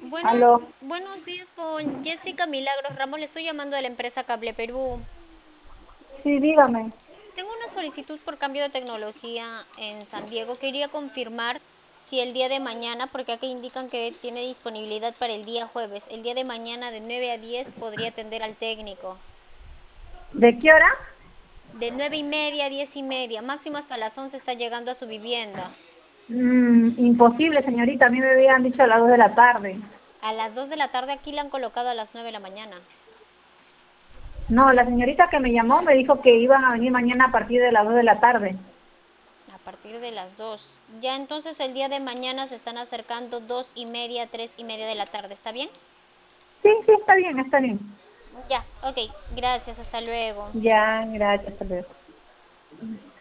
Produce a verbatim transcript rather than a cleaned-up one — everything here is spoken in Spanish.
Buenos, Aló, buenos días con Jessica Milagros Ramos. Le estoy llamando de la empresa Cable Perú. sí, dígame. Tengo una solicitud por cambio de tecnología en San Diego. Quería confirmar si el día de mañana, porque acá indican que tiene disponibilidad para el día jueves, el día de mañana de nueve a diez podría atender al técnico. ¿De qué hora? De nueve y media a diez y media, máximo hasta las once está llegando a su vivienda. Mm, imposible, señorita. A mí me habían dicho a las dos de la tarde. A las dos de la tarde aquí la han colocado a las nueve de la mañana. No, la señorita que me llamó me dijo que iban a venir mañana a partir de las dos de la tarde. A partir de las dos. Ya entonces el día de mañana se están acercando dos y media, tres y media de la tarde. ¿Está bien? Sí, sí, está bien, está bien. Ya, ok. Gracias. Hasta luego. Ya, gracias, hasta luego.